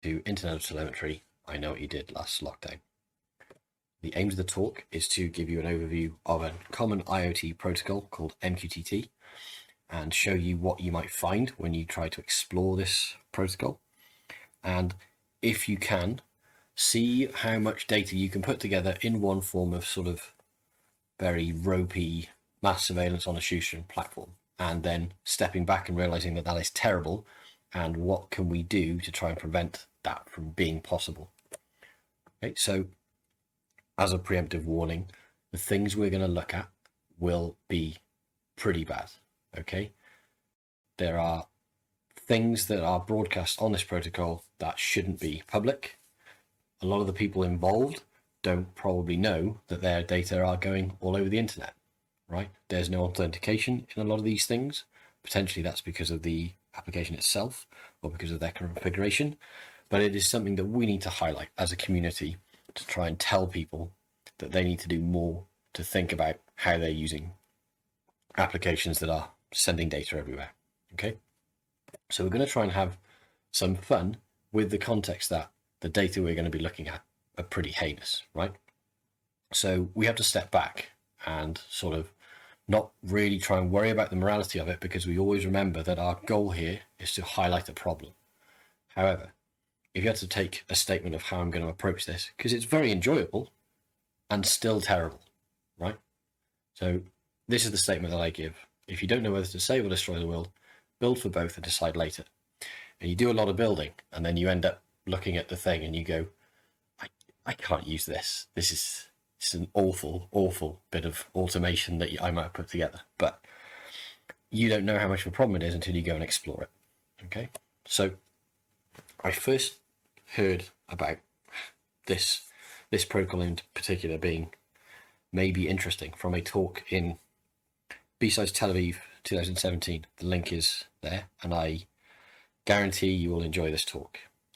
to Internet of Telemetry. I know what you did last lockdown. The aim of the talk is to give you an overview of a common IoT protocol called MQTT and show you what you might find when you try to explore this protocol. And if you can, see how much data you can put together in one form of sort of very ropey mass surveillance on a shoestring platform, and then stepping back and realizing that that is terrible, and what can we do to try and prevent that from being possible. Okay, so as a preemptive warning, the things we're going to look at will be pretty bad. Okay, there are things that are broadcast on this protocol that shouldn't be public. A lot of the people involved don't probably know that their data are going all over the internet, right? There's no authentication in a lot of these things. Potentially that's because of the application itself or because of their configuration, but it is something that we need to highlight as a community to try and tell people that they need to do more to think about how they're using applications that are sending data everywhere. Okay, so we're going to try and have some fun with the context that the data we're going to be looking at are pretty heinous, right? So we have to step back and sort of not really try and worry about the morality of it, because we always remember that our goal here is to highlight a problem. However, if you had to take a statement of how I'm going to approach this, because it's very enjoyable and still terrible, right? So this is the statement that I give. If you don't know whether to save or destroy the world, build for both and decide later. And you do a lot of building, and then you end up looking at the thing and you go, I can't use this. It's an awful bit of automation that I might have put together. But you don't know how much of a problem it is until you go and explore it. Okay, so I first heard about this protocol in particular being maybe interesting from a talk in B-Sides Tel Aviv 2017. The link is there, and I guarantee you will enjoy this talk.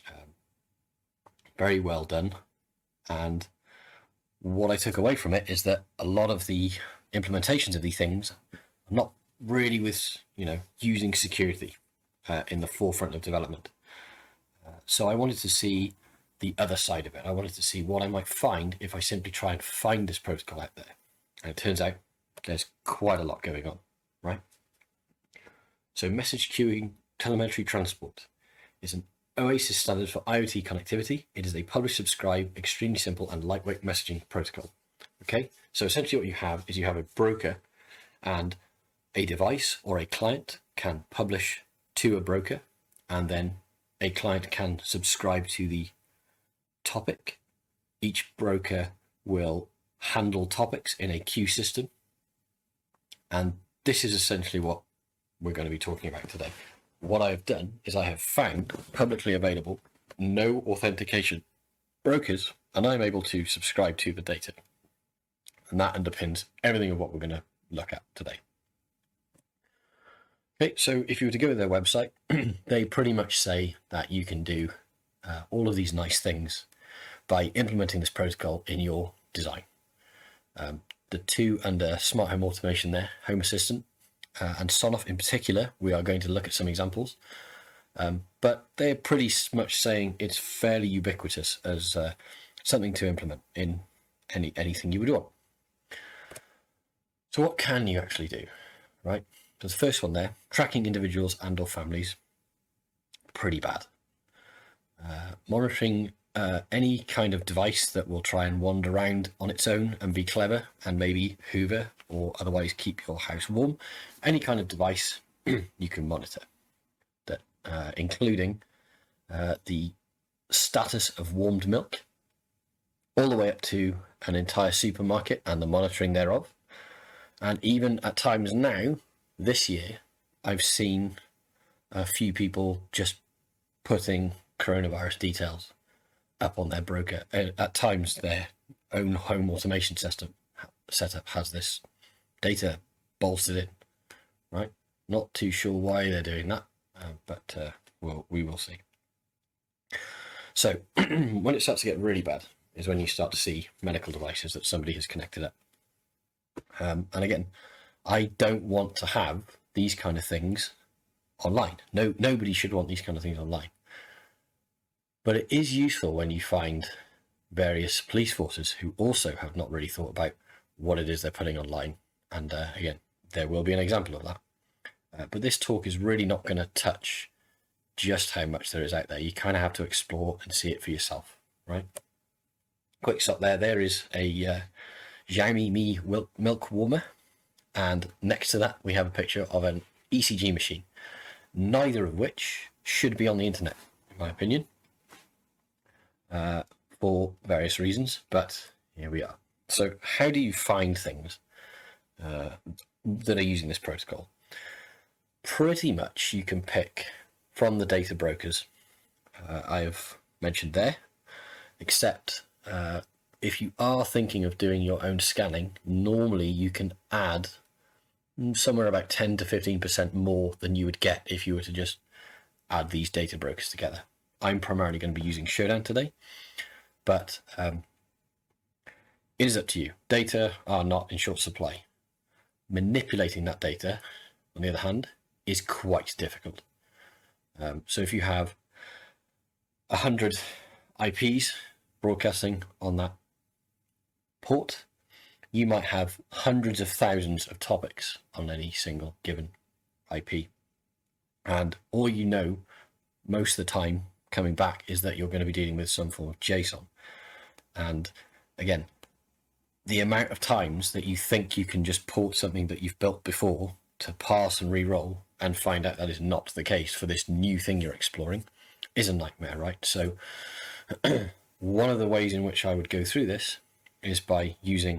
Very well done. And what I took away from it is that a lot of the implementations of these things are not really with, using security in the forefront of development. So I wanted to see the other side of it. I wanted to see what I might find if I simply try and find this protocol out there. And it turns out there's quite a lot going on, right? So message queuing telemetry transport is an OASIS standard for IoT connectivity. It is a publish, subscribe, extremely simple and lightweight messaging protocol. Okay, so essentially what you have is you have a broker, and a device or a client can publish to a broker, and then a client can subscribe to the topic. Each broker will handle topics in a queue system. And this is essentially what we're going to be talking about today. What I've done is I have found publicly available, no authentication brokers, and I'm able to subscribe to the data. And that underpins everything of what we're going to look at today. Okay, so if you were to go to their website, they pretty much say that you can do all of these nice things by implementing this protocol in your design. The two under smart home automation there, Home Assistant, and Sonoff in particular, we are going to look at some examples, but they're pretty much saying it's fairly ubiquitous as something to implement in anything you would want. So what can you actually do, right? So the first one there, tracking individuals and or families, pretty bad. Monitoring any kind of device that will try and wander around on its own and be clever and maybe hoover or otherwise keep your house warm. Any kind of device you can monitor, that including the status of warmed milk, all the way up to an entire supermarket and the monitoring thereof. And even at times now, this year, I've seen a few people just putting coronavirus details up on their broker. At times, their own home automation setup has this data bolstered in, right? Not too sure why they're doing that, but we will see. So when it starts to get really bad is when you start to see medical devices that somebody has connected up. And again, I don't want to have these kind of things online. Nobody should want these kind of things online. But it is useful when you find various police forces who also have not really thought about what it is they're putting online. And again, there will be an example of that. But this talk is really not going to touch just how much there is out there. You kind of have to explore and see it for yourself, right? Quick stop there. There is a Xiaomi Mi milk warmer. And next to that, we have a picture of an ECG machine, neither of which should be on the internet, in my opinion, for various reasons, but here we are. So how do you find things that are using this protocol? Pretty much you can pick from the data brokers I have mentioned there, except if you are thinking of doing your own scanning, normally you can add somewhere about 10 to 15% more than you would get if you were to just add these data brokers together. I'm primarily going to be using Showdown today, but it is up to you. Data are not in short supply. Manipulating that data, on the other hand, is quite difficult. So if you have 100 IPs broadcasting on that port, you might have hundreds of thousands of topics on any single given IP. And all you know most of the time coming back is that you're going to be dealing with some form of JSON. And again, the amount of times that you think you can just port something that you've built before to parse and re-roll and find out that is not the case for this new thing you're exploring is a nightmare, right? So one of the ways in which I would go through this is by using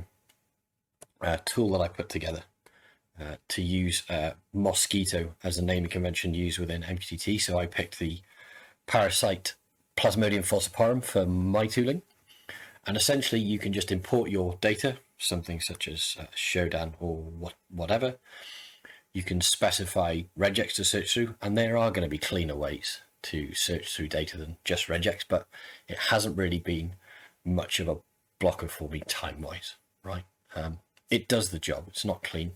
a tool that I put together to use Mosquito as the naming convention used within MQTT. So I picked the Parasite Plasmodium falciparum for my tooling. And essentially you can just import your data, something such as Showdown or whatever. You can specify regex to search through, and there are going to be cleaner ways to search through data than just regex, but it hasn't really been much of a blocker for me time-wise, right? It does the job. It's not clean.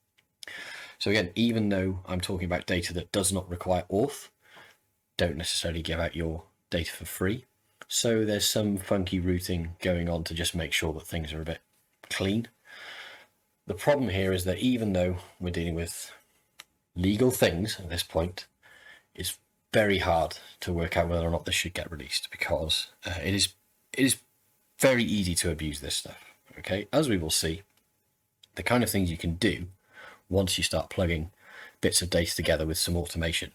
So again, even though I'm talking about data that does not require auth, don't necessarily give out your data for free. So there's some funky routing going on to just make sure that things are a bit clean. The problem here is that even though we're dealing with legal things at this point, it's very hard to work out whether or not this should get released, because it is very easy to abuse this stuff. Okay, as we will see, the kind of things you can do once you start plugging bits of data together with some automation.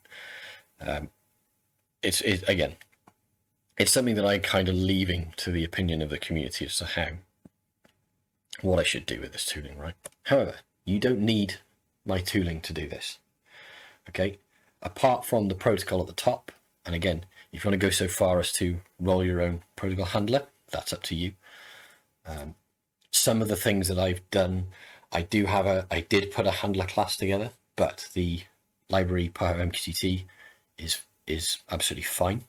Again, it's something that I'm kind of leaving to the opinion of the community as to what I should do with this tooling, right? However, you don't need my tooling to do this. Okay, apart from the protocol at the top, and again, if you want to go so far as to roll your own protocol handler, that's up to you. Some of the things that I've done, I did put a handler class together, but the library part of MQTT is absolutely fine.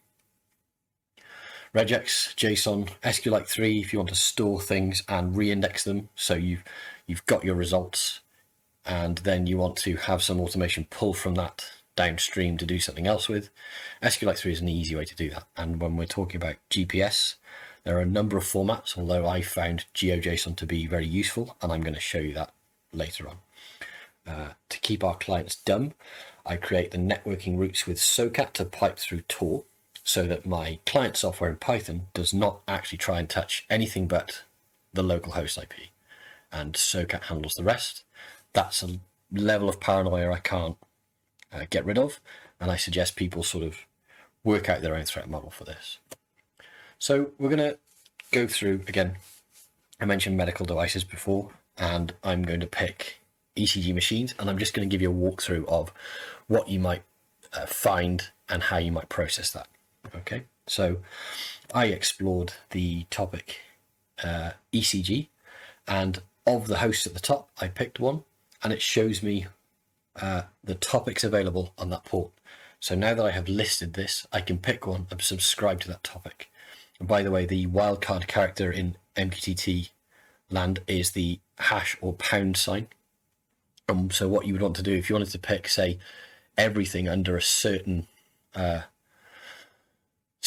Regex, JSON, SQLite 3, if you want to store things and re-index them, so you've got your results, and then you want to have some automation pull from that downstream to do something else with. SQLite 3 is an easy way to do that. And when we're talking about GPS, there are a number of formats, although I found GeoJSON to be very useful, and I'm going to show you that later on. To keep our clients dumb, I create the networking routes with SOCAT to pipe through Tor, so that my client software in Python does not actually try and touch anything but the local host IP, and SOCAT handles the rest. That's a level of paranoia I can't get rid of, and I suggest people sort of work out their own threat model for this. So we're going to go through, again, I mentioned medical devices before, and I'm going to pick ECG machines, and I'm just going to give you a walkthrough of what you might find and how you might process that. Okay, so I explored the topic ECG, and of the hosts at the top, I picked one, and it shows me the topics available on that port. So now that I have listed this, I can pick one and subscribe to that topic. And by the way, the wildcard character in MQTT land is the hash or pound sign. So what you would want to do if you wanted to pick, say, everything under a certain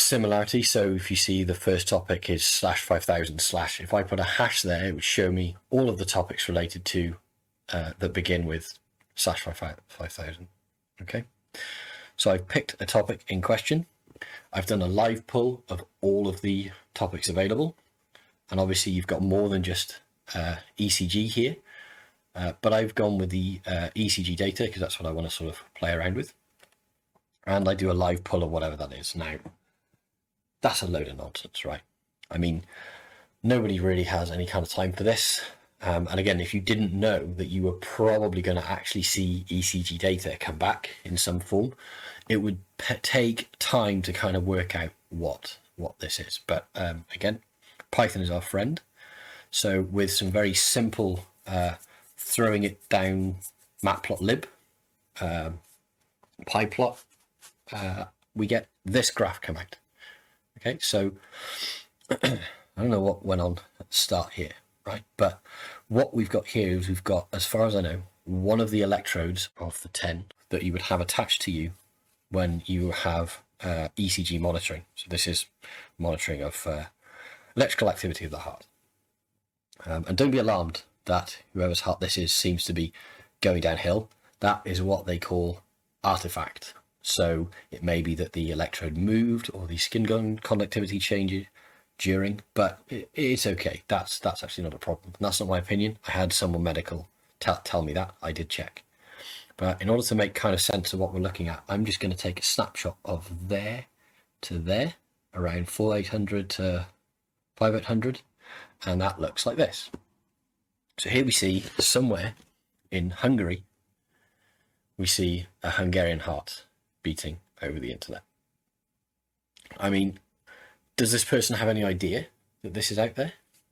similarity. So if you see the first topic is /5000/, if I put a hash there, it would show me all of the topics related to that begin with /5000. Okay, so I've picked a topic in question. I've done a live pull of all of the topics available, and obviously you've got more than just ECG here, but I've gone with the ECG data because that's what I want to sort of play around with, and I do a live pull of whatever that is. Now, that's a load of nonsense, right? I mean, nobody really has any kind of time for this. And again, if you didn't know that you were probably going to actually see ECG data come back in some form, it would take time to kind of work out what this is. But again, Python is our friend. So with some very simple throwing it down matplotlib, pyplot, we get this graph come out. Okay, so I don't know what went on at the start here, right? But what we've got here is we've got, as far as I know, one of the electrodes of the 10 that you would have attached to you when you have ECG monitoring. So this is monitoring of electrical activity of the heart. And don't be alarmed that whoever's heart this is seems to be going downhill. That is what they call artifact. So it may be that the electrode moved or the skin conductivity changes during, but it's okay. That's actually not a problem. That's not my opinion. I had someone medical tell me that. I did check. But in order to make kind of sense of what we're looking at, I'm just going to take a snapshot of there to there, around 4800 to 5800, and that looks like this. So here we see somewhere in Hungary, we see a Hungarian heart beating over the internet. I mean, does this person have any idea that this is out there?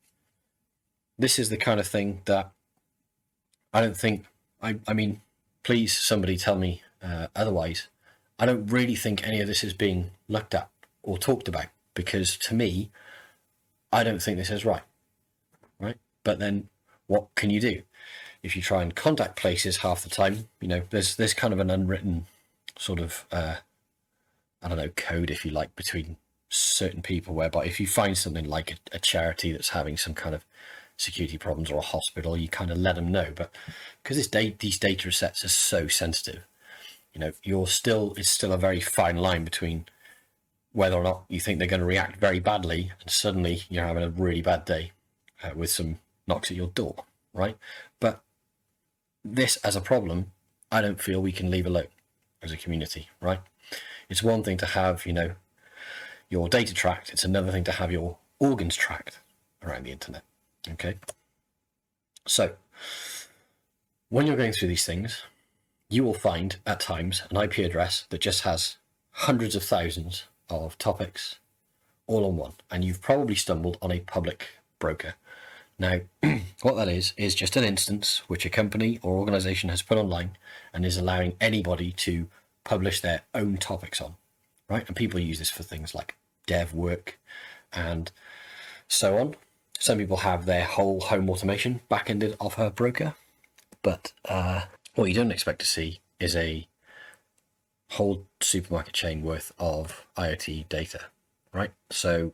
This is the kind of thing that I don't think, I mean, please somebody tell me otherwise. I don't really think any of this is being looked at or talked about, because to me, I don't think this is right. But then what can you do? If you try and contact places half the time, you know, there's kind of an unwritten sort of, I don't know, code, if you like, between certain people, whereby if you find something like a charity that's having some kind of security problems, or a hospital, you kind of let them know. But because these data sets are so sensitive, you know, it's still a very fine line between whether or not you think they're going to react very badly and suddenly you're having a really bad day with some knocks at your door, right? But this as a problem, I don't feel we can leave alone as a community, right? It's one thing to have, you know, your data tracked. It's another thing to have your organs tracked around the internet. Okay. So when you're going through these things, you will find at times an IP address that just has hundreds of thousands of topics all on one, and you've probably stumbled on a public broker. Now, what that is just an instance which a company or organization has put online and is allowing anybody to publish their own topics on, right? And people use this for things like dev work and so on. Some people have their whole home automation back-ended off a broker, but what you don't expect to see is a whole supermarket chain worth of IoT data, right? So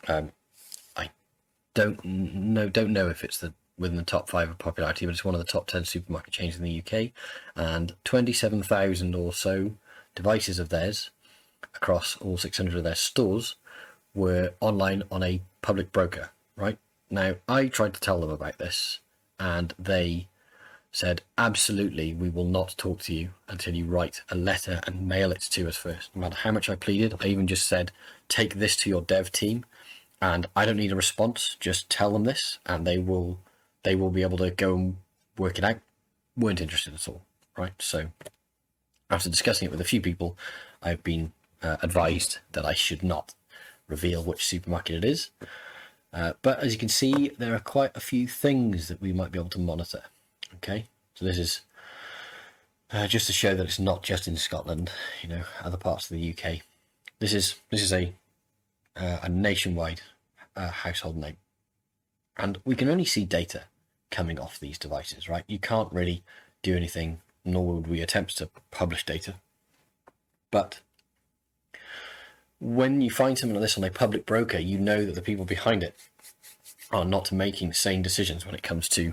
I don't know if it's within the top 5 of popularity, but it's one of the top 10 supermarket chains in the UK, and 27,000 or so devices of theirs across all 600 of their stores were online on a public broker, right? Now, I tried to tell them about this, and they said, absolutely, we will not talk to you until you write a letter and mail it to us first. No matter how much I pleaded, I even just said, take this to your dev team, and I don't need a response, just tell them this, and they will be able to go and work it out. Weren't interested at all, right? So after discussing it with a few people, I've been advised that I should not reveal which supermarket it is. But as you can see, there are quite a few things that we might be able to monitor. Okay, so this is just to show that it's not just in Scotland, you know, other parts of the UK. This is a nationwide household name, and we can only see data coming off these devices, right? You can't really do anything, nor would we attempt to publish data. But when you find something like this on a public broker, you know that the people behind it are not making sane decisions when it comes to,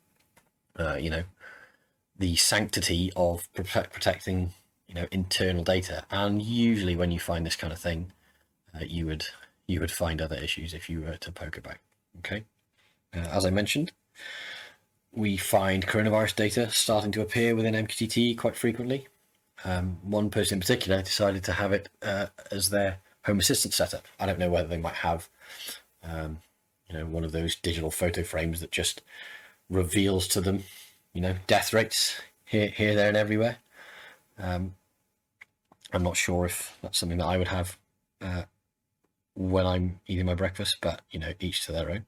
the sanctity of protecting, internal data. And usually when you find this kind of thing, you would find other issues if you were to poke about. Okay. As I mentioned, we find coronavirus data starting to appear within MQTT quite frequently. One person in particular decided to have it as their Home Assistant setup. I don't know whether they might have, one of those digital photo frames that just reveals to them, death rates here, there, and everywhere. I'm not sure if that's something that I would have when I'm eating my breakfast, but each to their own.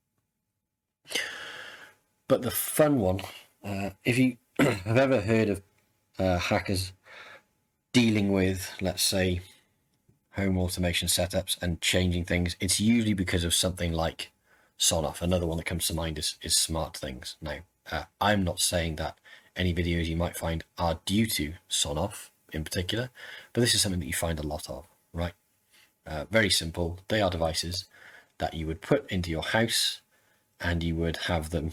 But the fun one, if you have ever heard of hackers dealing with, let's say, home automation setups and changing things, it's usually because of something like Sonoff. Another one that comes to mind is SmartThings. Now, I'm not saying that any videos you might find are due to Sonoff in particular, but this is something that you find a lot of, right? Very simple. They are devices that you would put into your house and you would have them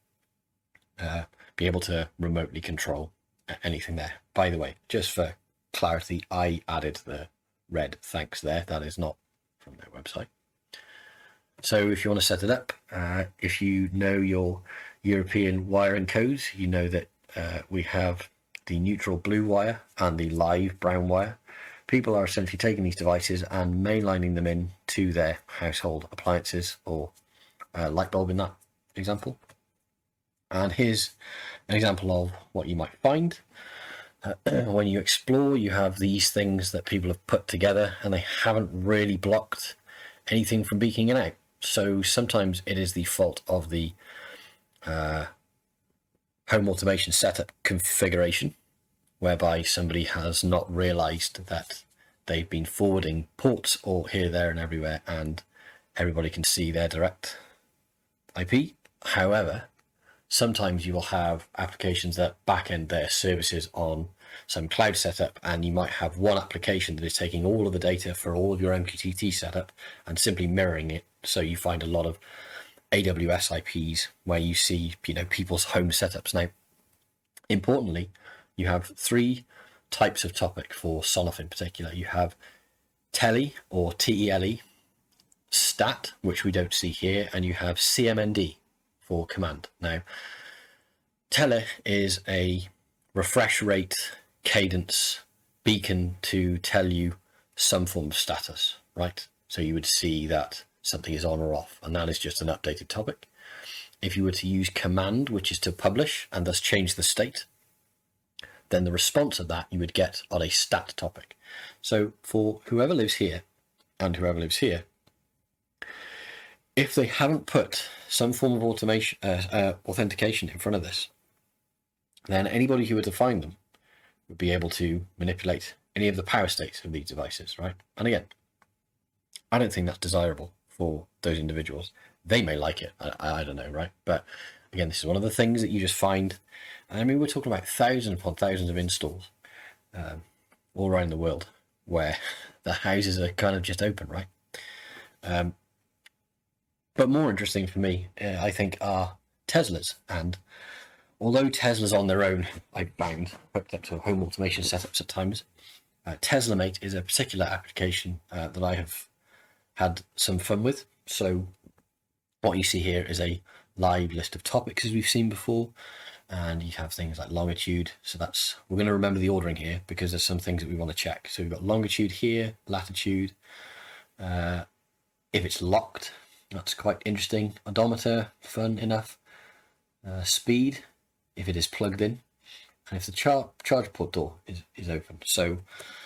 be able to remotely control anything there. By the way, just for clarity, I added the red thanks there. That is not from their website. So if you want to set it up, if you know your European wiring codes, you know that we have the neutral blue wire and the live brown wire. People are essentially taking these devices and mainlining them in to their household appliances or light bulb in that example. And here's an example of what you might find. When you explore, you have these things that people have put together and they haven't really blocked anything from beaking it out. So sometimes it is the fault of the home automation setup configuration, whereby somebody has not realized that they've been forwarding ports all here, there, and everywhere, and everybody can see their direct IP. However, sometimes you will have applications that back-end their services on some cloud setup, and you might have one application that is taking all of the data for all of your MQTT setup and simply mirroring it. So you find a lot of AWS IPs where you see, people's home setups. Now, importantly, you have three types of topic for Sonoff in particular. You have Tele or TELE, stat, which we don't see here, and you have CMND for command. Now, Tele is a refresh rate cadence beacon to tell you some form of status, right? So you would see that something is on or off, and that is just an updated topic. If you were to use command, which is to publish and thus change the state, then the response of that you would get on a stat topic. So for whoever lives here and whoever lives here, if they haven't put some form of authentication in front of this, then anybody who were to find them would be able to manipulate any of the power states of these devices, right? And again, I don't think that's desirable for those individuals. They may like it, I don't know, right? But again, this is one of the things that you just find. I mean, we're talking about thousands upon thousands of installs all around the world where the houses are kind of just open, right? But more interesting for me, I think, are Teslas. And although Teslas on their own, I found, hooked up to home automation setups at times, TeslaMate is a particular application that I have had some fun with. So what you see here is a live list of topics as we've seen before, and you have things like longitude. So we're going to remember the ordering here because there's some things that we want to check. So we've got longitude here, latitude. If it's locked, that's quite interesting. Odometer, fun enough. Speed, if it is plugged in, and if the charge port door is open. So,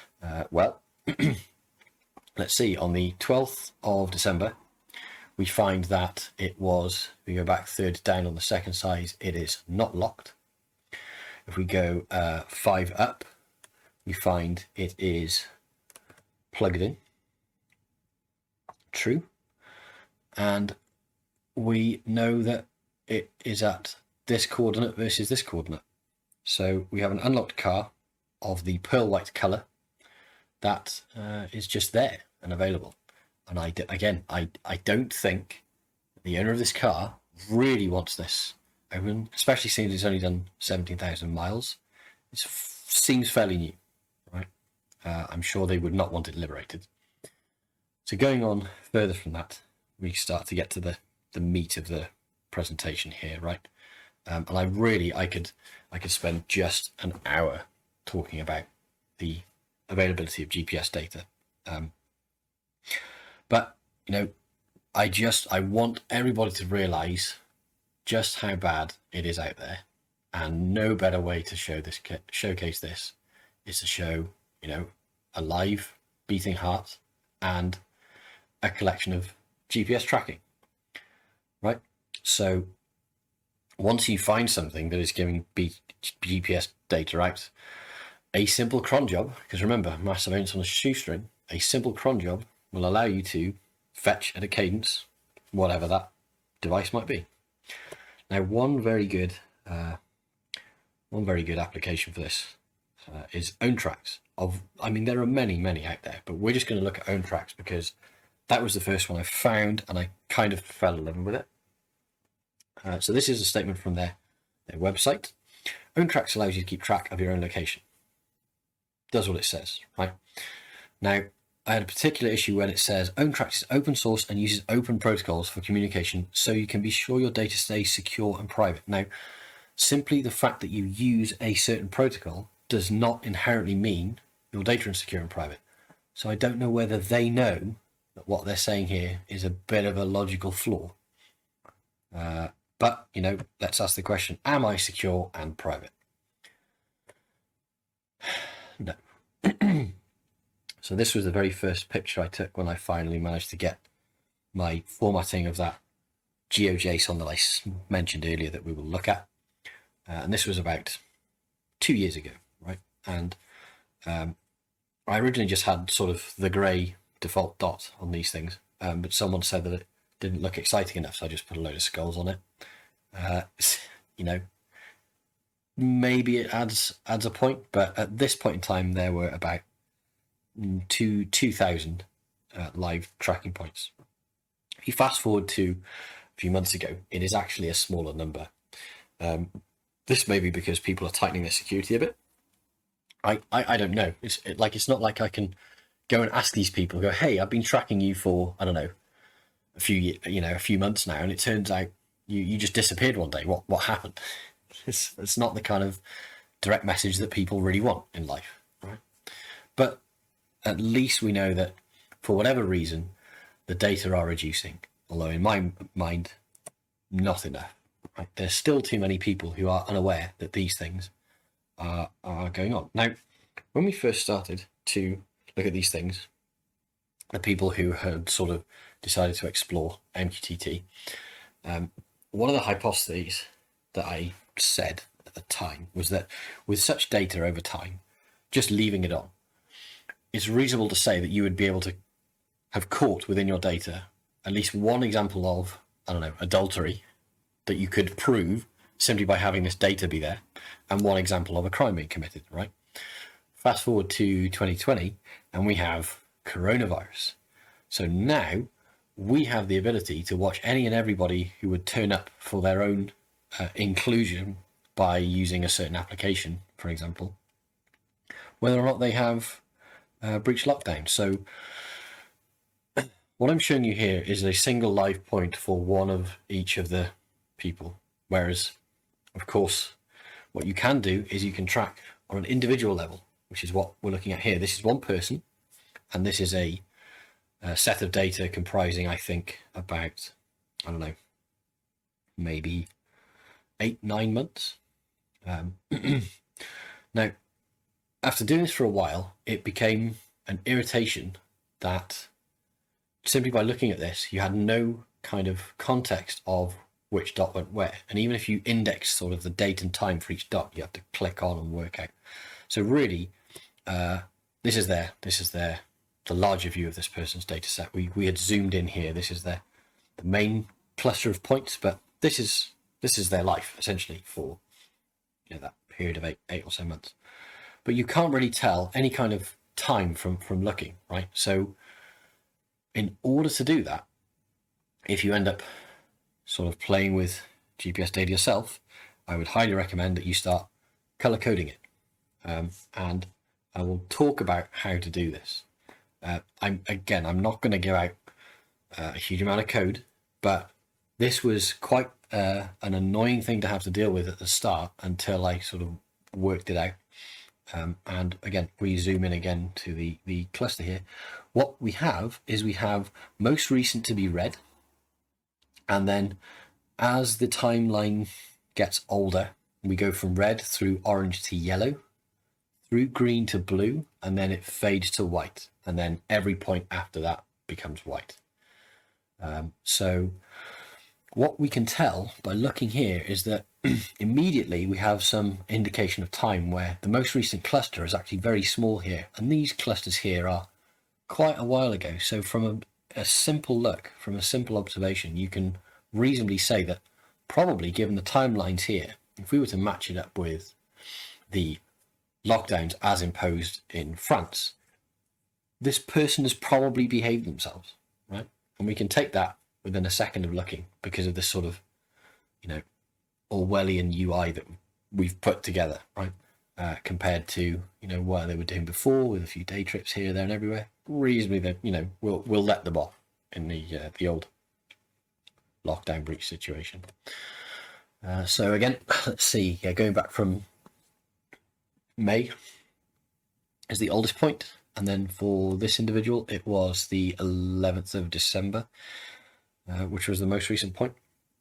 let's see, on the 12th of December, we find that it was, if we go back third down on the second size, it is not locked. If we go 5 up, we find it is plugged in. True. And we know that it is at this coordinate versus this coordinate. So we have an unlocked car of the pearl white colour that is just there and available. And I don't think the owner of this car really wants this open, especially since it's only done 17,000 miles. It seems fairly new, right? I'm sure they would not want it liberated. So going on further from that, we start to get to the meat of the presentation here, right? And I could spend just an hour talking about the availability of GPS data. But I want everybody to realize just how bad it is out there, and no better way to showcase this is to show a live beating heart and a collection of GPS tracking, right? So once you find something that is giving GPS data out, a simple cron job, because remember, massive amounts on a shoestring, a simple cron job will allow you to fetch at a cadence, whatever that device might be. Now, one very good application for this is OwnTracks. There are many out there, but we're just going to look at OwnTracks because that was the first one I found, and I kind of fell in love with it. So this is a statement from their website. OwnTracks allows you to keep track of your own location. Does what it says, right? Now, I had a particular issue when it says OwnTracks is open source and uses open protocols for communication, so you can be sure your data stays secure and private. Now, simply the fact that you use a certain protocol does not inherently mean your data is secure and private. So I don't know whether they know that what they're saying here is a bit of a logical flaw. But, let's ask the question, am I secure and private? No. So this was the very first picture I took when I finally managed to get my formatting of that GeoJSON that I mentioned earlier that we will look at. And this was about 2 years ago, right? And I originally just had sort of the grey default dot on these things, but someone said that it didn't look exciting enough, so I just put a load of skulls on it. Maybe it adds a point, but at this point in time, there were about 2,000 live tracking points. If you fast forward to a few months ago, it is actually a smaller number. This may be because people are tightening their security a bit. I don't know. It's not like I can go and ask these people, go, hey, I've been tracking you for, I don't know, a few months now, and it turns out you just disappeared one day. What happened? It's not the kind of direct message that people really want in life, right? But at least we know that for whatever reason, the data are reducing. Although in my mind, not enough. Right? There's still too many people who are unaware that these things are going on. Now, when we first started to look at these things, the people who had sort of decided to explore MQTT, one of the hypotheses that I said at the time was that with such data over time, just leaving it on, it's reasonable to say that you would be able to have caught within your data at least one example of, I don't know, adultery that you could prove simply by having this data be there, and one example of a crime being committed, right? Fast forward to 2020, and we have coronavirus. So now we have the ability to watch any and everybody who would turn up for their own inclusion by using a certain application, for example, whether or not they have breached lockdown. So what I'm showing you here is a single live point for one of each of the people. Whereas, of course, what you can do is you can track on an individual level, which is what we're looking at here. This is one person, and this is a set of data comprising, I think, about, I don't know, maybe 8-9 months. Now, after doing this for a while, it became an irritation that simply by looking at this, you had no kind of context of which dot went where. And even if you index sort of the date and time for each dot, you have to click on and work out. So really, this is the larger view of this person's data set. We had zoomed in here. This is the main cluster of points, but this is their life essentially for that period of eight or so months. But you can't really tell any kind of time from looking, right? So in order to do that, if you end up sort of playing with GPS data yourself, I would highly recommend that you start color coding it. And I will talk about how to do this. I'm not going to give out a huge amount of code, but this was quite an annoying thing to have to deal with at the start until I sort of worked it out. And again, we zoom in again to the cluster here. What we have is we have most recent to be red, and then as the timeline gets older, we go from red through orange to yellow, through green to blue, and then it fades to white, and then every point after that becomes white. So what we can tell by looking here is that immediately we have some indication of time where the most recent cluster is actually very small here, and these clusters here are quite a while ago. So from a simple look, from a simple observation, you can reasonably say that probably, given the timelines here, if we were to match it up with the lockdowns as imposed in France, this person has probably behaved themselves, right? And we can take that within a second of looking because of this sort of, Orwellian UI that we've put together, right? Compared to, what they were doing before with a few day trips here, there and everywhere. Reasonably, that, we'll let them off in the old lockdown breach situation. So again, let's see, going back from May is the oldest point, and then for this individual it was the 11th of December, which was the most recent point.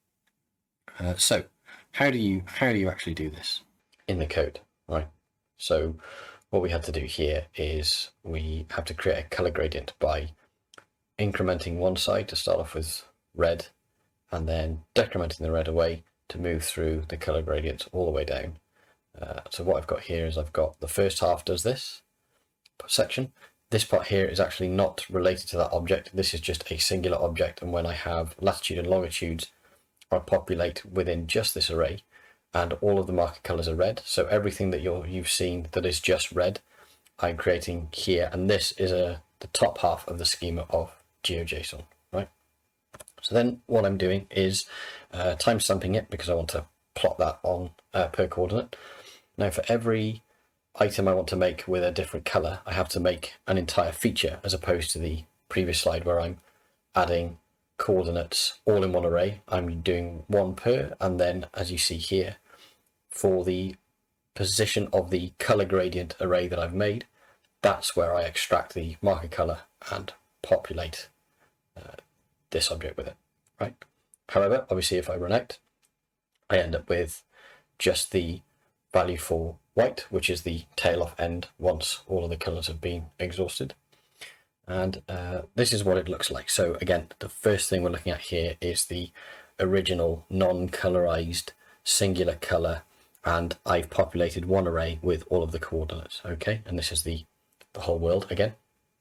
So how do you actually do this in the code, right? So what we have to do here is we have to create a color gradient by incrementing one side to start off with red, and then decrementing the red away to move through the color gradient all the way down. So what I've got here is I've got the first half does this section. This part here is actually not related to that object. This is just a singular object, and when I have latitude and longitudes, I populate within just this array, and all of the marker colors are red. So everything that you've seen that is just red, I'm creating here, and this is the top half of the schema of GeoJSON, right? So then what I'm doing is time stamping it because I want to plot that on per coordinate. Now for every item I want to make with a different color, I have to make an entire feature, as opposed to the previous slide where I'm adding coordinates all in one array. I'm doing one per, and then as you see here, for the position of the color gradient array that I've made, that's where I extract the marker color and populate this object with it, right? However, obviously if I run out, I end up with just the value for white, which is the tail off end once all of the colors have been exhausted. And this is what it looks like. So again, the first thing we're looking at here is the original non-colorized singular color, and I've populated one array with all of the coordinates, okay? And this is the whole world again.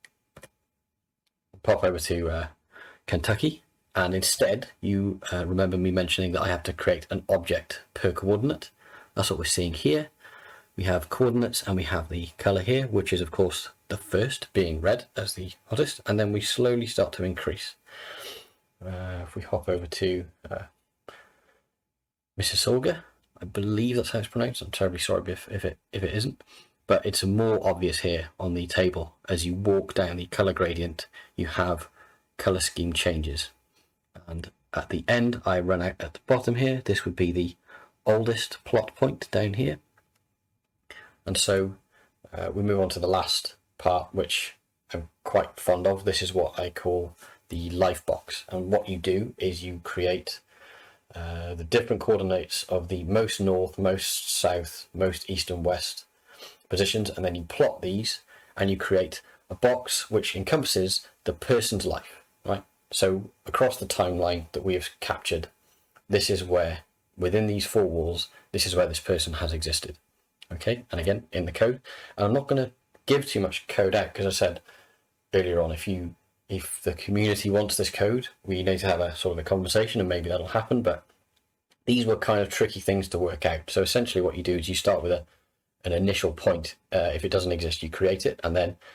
Pop over to Kentucky, and instead you remember me mentioning that I have to create an object per coordinate. That's what we're seeing here. We have coordinates and we have the color here, which is of course the first, being red as the hottest, and then we slowly start to increase. If we hop over to Mississauga, I believe that's how it's pronounced. I'm terribly sorry if it isn't, but it's more obvious here on the table. As you walk down the color gradient, you have color scheme changes, and at the end I run out at the bottom here. This would be the oldest plot point down here, and so we move on to the last part, which I'm quite fond of. This is what I call the life box, and what you do is you create the different coordinates of the most north, most south, most east and west positions, and then you plot these and you create a box which encompasses the person's life, right? So across the timeline that we have captured, this is where, within these four walls, this is where this person has existed, okay? And again, in the code, and I'm not going to give too much code out because I said earlier on, if the community wants this code, we need to have a sort of a conversation, and maybe that'll happen. But these were kind of tricky things to work out. So essentially what you do is you start with an initial point. If it doesn't exist, you create it, and then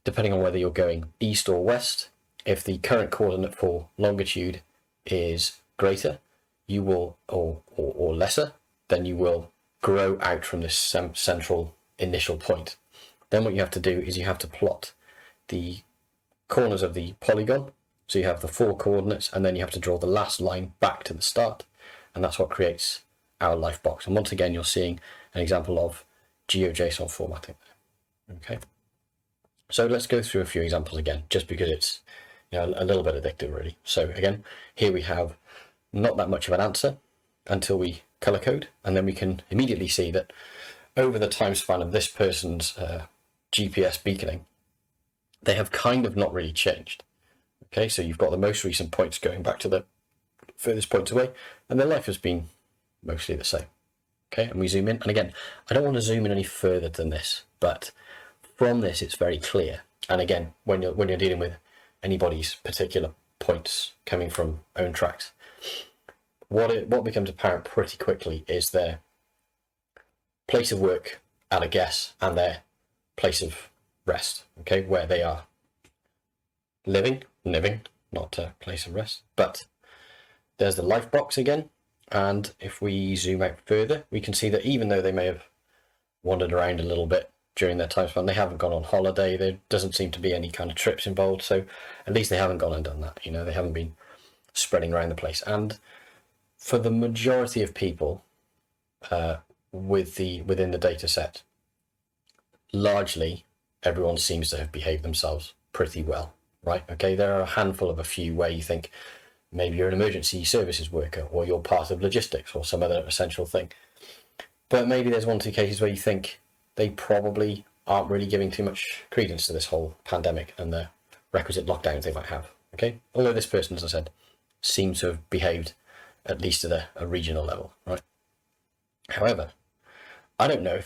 depending on whether you're going east or west, if the current coordinate for longitude is greater, you will, or lesser, then you will grow out from this central initial point. Then what you have to do is you have to plot the corners of the polygon. So you have the 4 coordinates, and then you have to draw the last line back to the start. And that's what creates our life box. And once again, you're seeing an example of GeoJSON formatting. Okay. So let's go through a few examples again, just because it's a little bit addictive, really. So again, here we have not that much of an answer until we color code, and then we can immediately see that over the time span of this person's GPS beaconing, they have kind of not really changed. Okay, so you've got the most recent points going back to the furthest points away, and their life has been mostly the same. Okay, and we zoom in, and again, I don't want to zoom in any further than this, but from this it's very clear. And again, when you're dealing with anybody's particular points coming from own tracks, what becomes apparent pretty quickly is their place of work at a guess and their place of rest. Okay, where they are living, not a place of rest. But there's the life box again, and if we zoom out further, we can see that even though they may have wandered around a little bit during their time span, they haven't gone on holiday. There doesn't seem to be any kind of trips involved, so at least they haven't gone and done that. They haven't been spreading around the place. And for the majority of people within the data set, largely everyone seems to have behaved themselves pretty well, right? Okay, there are a handful of a few where you think maybe you're an emergency services worker, or you're part of logistics or some other essential thing. But maybe there's 1 or 2 cases where you think they probably aren't really giving too much credence to this whole pandemic and the requisite lockdowns they might have. Okay, although this person, as I said, seems to have behaved at least at a regional level, right? However, I don't know if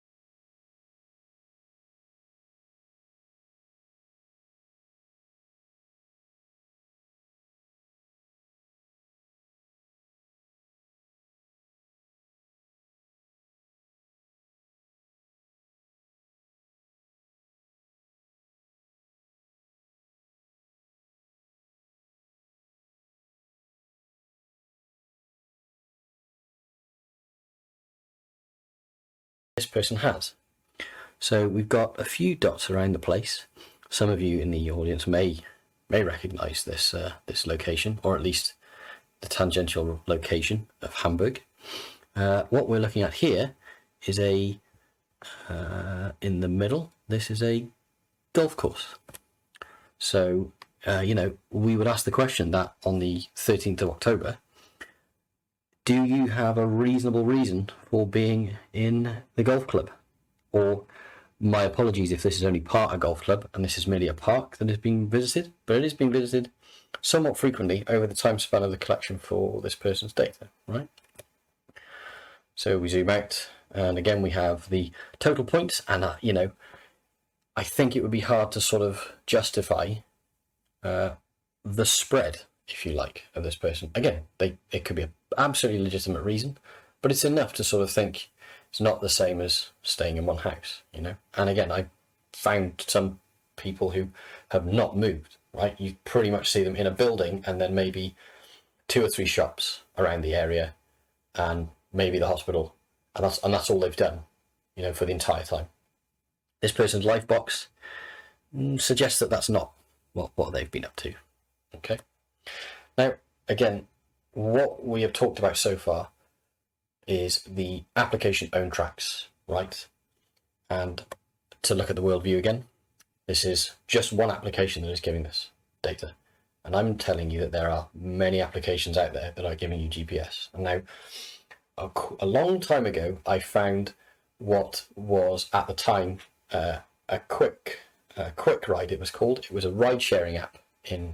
this person has. So we've got a few dots around the place. Some of you in the audience may recognize this this location, or at least the tangential location of Hamburg. What we're looking at here is in the middle, this is a golf course. So, we would ask the question that on the 13th of October, do you have a reasonable reason for being in the golf club? Or, my apologies if this is only part a golf club and this is merely a park that is being visited, but it is being visited somewhat frequently over the time span of the collection for this person's data, right? So we zoom out, and again we have the total points, and I think it would be hard to sort of justify the spread, if you like, of this person. Again, it could be an absolutely legitimate reason, but it's enough to sort of think it's not the same as staying in one house, And again, I found some people who have not moved, right? You pretty much see them in a building and then maybe 2 or 3 shops around the area and maybe the hospital, and that's all they've done, for the entire time. This person's life box suggests that that's not what they've been up to. Okay. Now, again, what we have talked about so far is the application own tracks, right? And to look at the world view again, this is just one application that is giving this data. And I'm telling you that there are many applications out there that are giving you GPS. And now, a long time ago, I found what was at the time a quick ride. It was called. It was a ride-sharing app in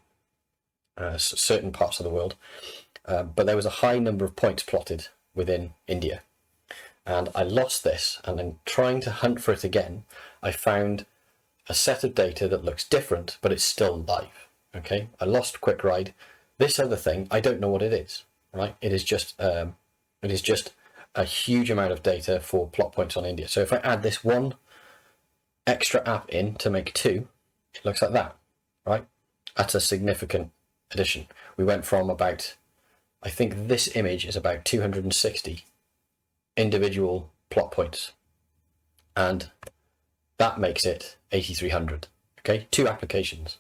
certain parts of the world, but there was a high number of points plotted within India, and I lost this. And then trying to hunt for it again, I found a set of data that looks different, but it's still live. Okay, I lost quick ride. This other thing, I don't know what it is. Right, it is just a huge amount of data for plot points on India. So if I add this one extra app in to make 2, it looks like that, right? That's a significant addition. We went from about, I think this image is about 260 individual plot points, and that makes it 8,300. Okay, 2 applications.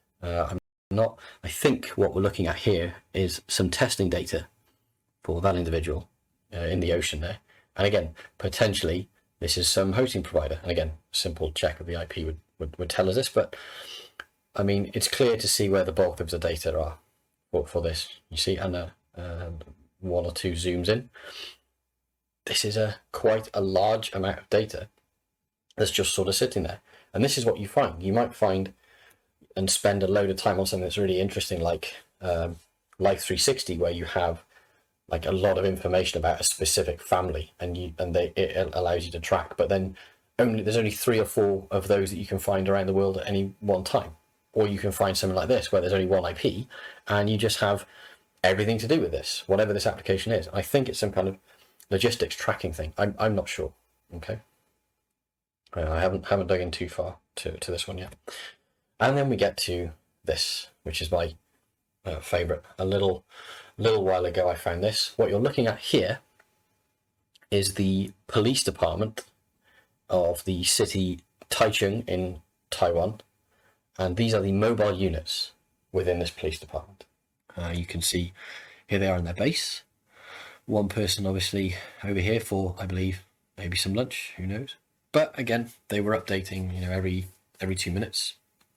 I think what we're looking at here is some testing data for that individual in the ocean there. And again, potentially this is some hosting provider. And again, simple check of the IP would tell us this, but I mean, it's clear to see where the bulk of the data are for this. You see, and 1 or 2 zooms in. This is quite a large amount of data that's just sort of sitting there. And this is what you find. You might find and spend a load of time on something that's really interesting, like Life 360, where you have like a lot of information about a specific family, and it allows you to track. But then there's only 3 or 4 of those that you can find around the world at any one time. Or you can find something like this, where there's only 1 IP, and you just have everything to do with this, whatever this application is. I think it's some kind of logistics tracking thing. I'm not sure. Okay, I haven't dug in too far to this one yet. And then we get to this, which is my favorite. A little while ago I found this. What you're looking at here is the police department of the city Taichung in Taiwan, and these are the mobile units within this police department. You can see here they are in their base. One person obviously over here for, I believe, maybe some lunch, who knows. But again, they were updating, every 2 minutes.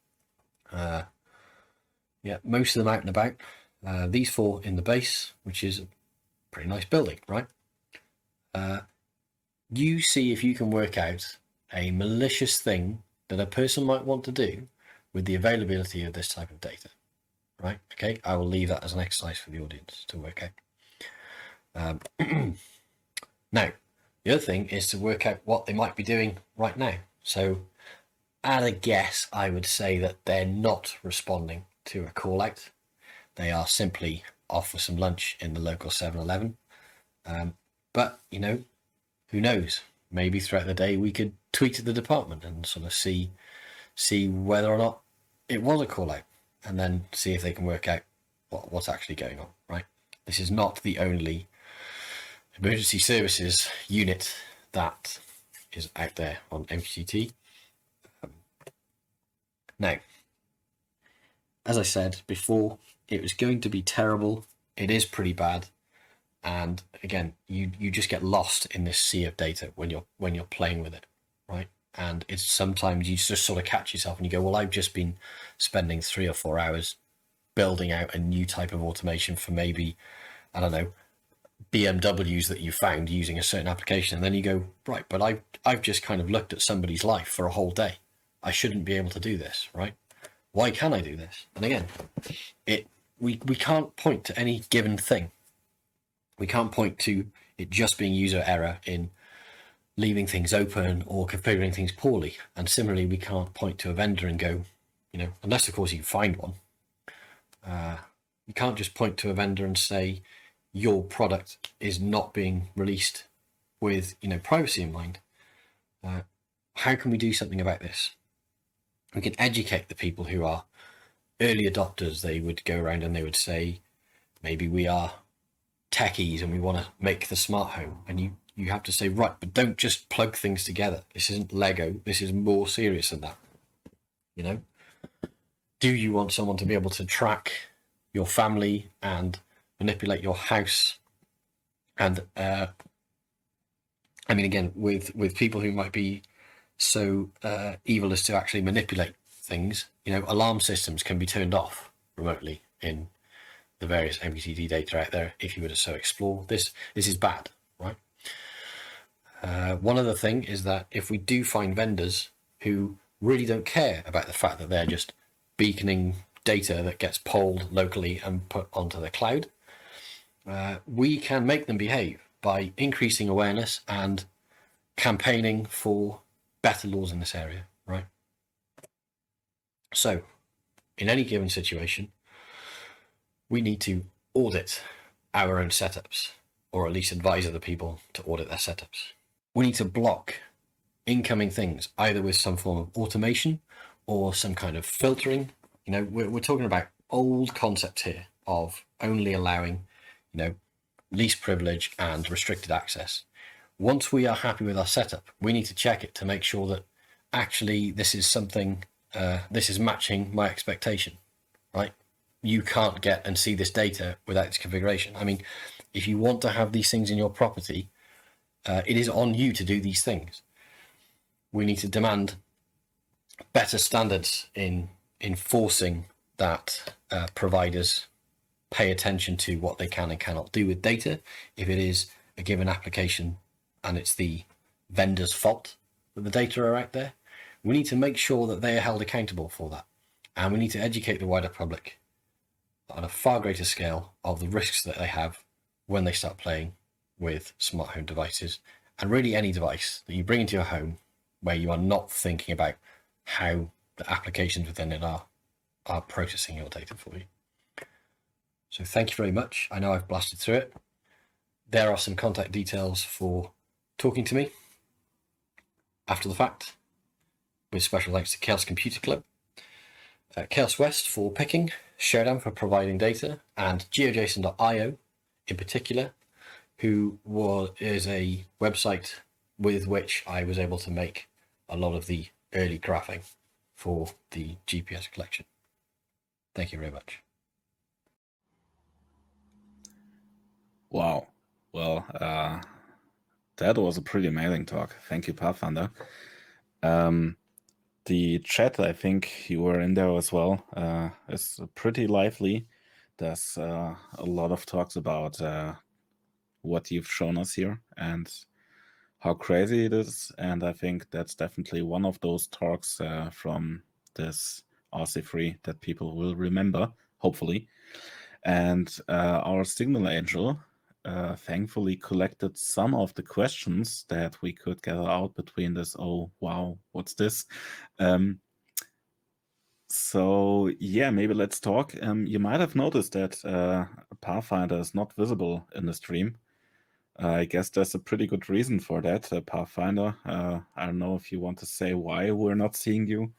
Yeah, most of them out and about. These 4 in the base, which is a pretty nice building, right? You see if you can work out a malicious thing that a person might want to do with the availability of this type of data, right? Okay, I will leave that as an exercise for the audience to work out. Now, the other thing is to work out what they might be doing right now. So at a guess, I would say that they're not responding to a call out. They are simply off for some lunch in the local 7-Eleven. But, who knows? Maybe throughout the day we could tweet at the department and sort of see whether or not it was a call out, and then see if they can work out what's actually going on, right? This is not the only emergency services unit that is out there on MQTT. Now, as I said before, it was going to be terrible. It is pretty bad, and again, you just get lost in this sea of data when you're playing with it, right? And it's sometimes you just sort of catch yourself and you go, well, I've just been spending 3 or 4 hours building out a new type of automation for maybe, I don't know, BMWs that you found using a certain application, and then you go, right, but I've just kind of looked at somebody's life for a whole day. I shouldn't be able to do this, right? Why can I do this? And again, we can't point to any given thing. We can't point to it just being user error in leaving things open or configuring things poorly. And similarly, we can't point to a vendor and go, unless of course you can find one. You can't just point to a vendor and say your product is not being released with privacy in mind. How can we do something about this? We can educate the people who are early adopters. They would go around and they would say, maybe we are techies and we want to make the smart home. And you have to say, right, but don't just plug things together. This isn't Lego. This is more serious than that. Do you want someone to be able to track your family and manipulate your house? And again, with people who might be so evil as to actually manipulate things, alarm systems can be turned off remotely in the various MQTT data out there if you were to so explore. This is bad, right? One other thing is that if we do find vendors who really don't care about the fact that they're just beaconing data that gets polled locally and put onto the cloud, we can make them behave by increasing awareness and campaigning for better laws in this area, right? So, in any given situation, we need to audit our own setups, or at least advise other people to audit their setups. We need to block incoming things, either with some form of automation or some kind of filtering. We're talking about old concepts here of only allowing, least privilege and restricted access. Once we are happy with our setup, we need to check it to make sure that actually this is something, this is matching my expectation, right? You can't get and see this data without this configuration. I mean, if you want to have these things in your property, it is on you to do these things. We need to demand better standards in enforcing that providers pay attention to what they can and cannot do with data. If it is a given application and it's the vendor's fault that the data are out there, we need to make sure that they are held accountable for that. And we need to educate the wider public on a far greater scale of the risks that they have when they start playing with smart home devices, and really any device that you bring into your home where you are not thinking about how the applications within it are processing your data for you. So thank you very much. I know I've blasted through it. There are some contact details for talking to me after the fact, with special thanks to Chaos Computer Club, Chaos West for picking, Showdown for providing data, and GeoJSON.io in particular, who is a website with which I was able to make a lot of the early graphing for the GPS collection. Thank you very much. Wow. Well, that was a pretty amazing talk. Thank you, Pathfinder. The chat, I think you were in there as well, is pretty lively. There's a lot of talks about what you've shown us here and how crazy it is. And I think that's definitely one of those talks from this RC3 that people will remember, hopefully. And our Signal Angel thankfully collected some of the questions that we could gather out between this, oh, wow, what's this? So yeah, maybe let's talk. You might have noticed that Pathfinder is not visible in the stream. I guess there's a pretty good reason for that, Pathfinder. I don't know if you want to say why we're not seeing you.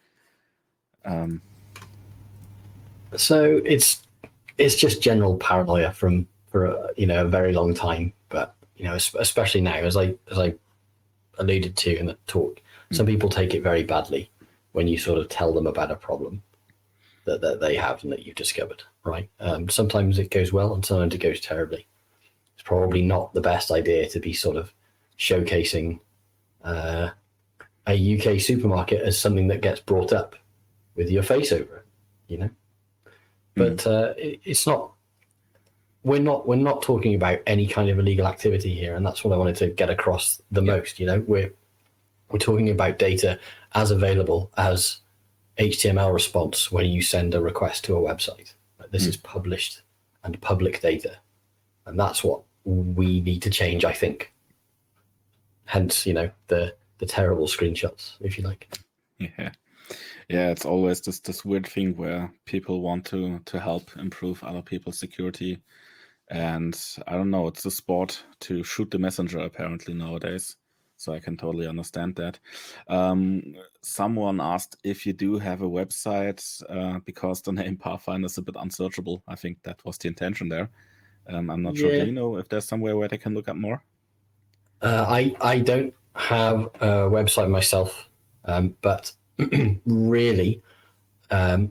So it's just general paranoia for a very long time, but especially now, as I alluded to in the talk, some people take it very badly when you sort of tell them about a problem that they have and that you've discovered, right? Sometimes it goes well and sometimes it goes terribly. It's probably not the best idea to be sort of showcasing a UK supermarket as something that gets brought up with your face over it, But it's not. We're not talking about any kind of illegal activity here, and that's what I wanted to get across the most. We're talking about data as available as HTML response when you send a request to a website. This is published and public data, and that's what we need to change, I think. Hence, the terrible screenshots, if you like. Yeah, it's always this weird thing where people want to help improve other people's security. And I don't know, it's a sport to shoot the messenger apparently nowadays. So I can totally understand that. Someone asked if you do have a website because the name Pathfinder is a bit unsearchable. I think that was the intention there. I'm not sure. Do you know if there's somewhere where they can look up more? I don't have a website myself, but really, I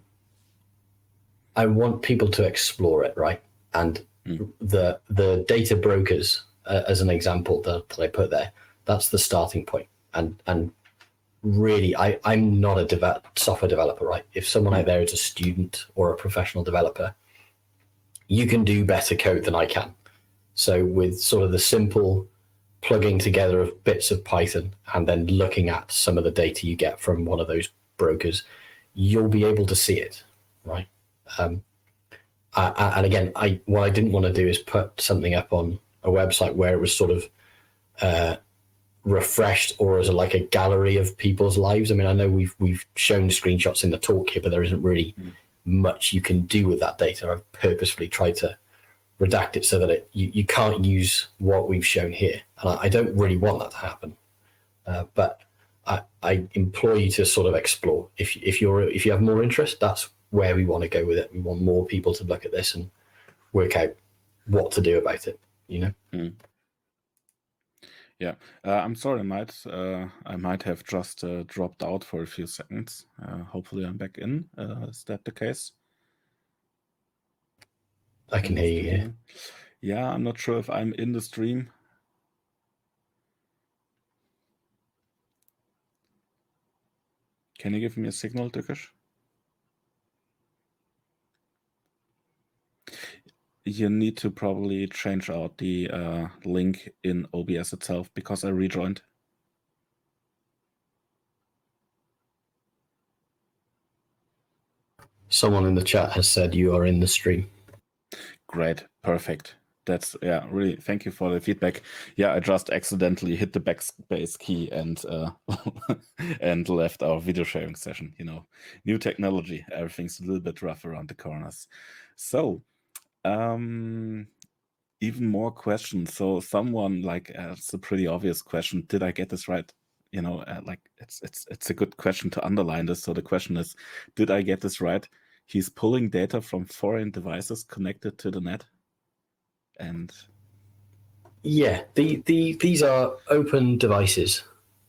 want people to explore it, right? And the data brokers, as an example that I put there, that's the starting point. And really, I'm not a software developer, right? If someone out there is a student or a professional developer, you can do better code than I can. So with sort of the simple plugging together of bits of Python and then looking at some of the data you get from one of those brokers, you'll be able to see it, right? And again, what I didn't want to do is put something up on a website where it was sort of refreshed or as like a gallery of people's lives. I mean, I know we've shown screenshots in the talk here, but there isn't really much you can do with that data. I've purposefully tried to redact it so that you can't use what we've shown here, and I don't really want that to happen. But I implore you to sort of explore. If you have more interest, that's where we want to go with it. We want more people to look at this and work out what to do about it. Yeah, I'm sorry. I might have just dropped out for a few seconds. Hopefully, I'm back in. Is that the case? I can hear you here. Yeah, I'm not sure if I'm in the stream. Can you give me a signal, Dukish? You need to probably change out the link in OBS itself because I rejoined. Someone in the chat has said you are in the stream. Great, perfect. That's really. Thank you for the feedback. Yeah, I just accidentally hit the backspace key and and left our video sharing session. You know, new technology. Everything's a little bit rough around the corners. So, even more questions. So, someone it's a pretty obvious question. Did I get this right? You know, it's a good question to underline this. So the question is, did I get this right? He's pulling data from foreign devices connected to the net. And yeah, these are open devices.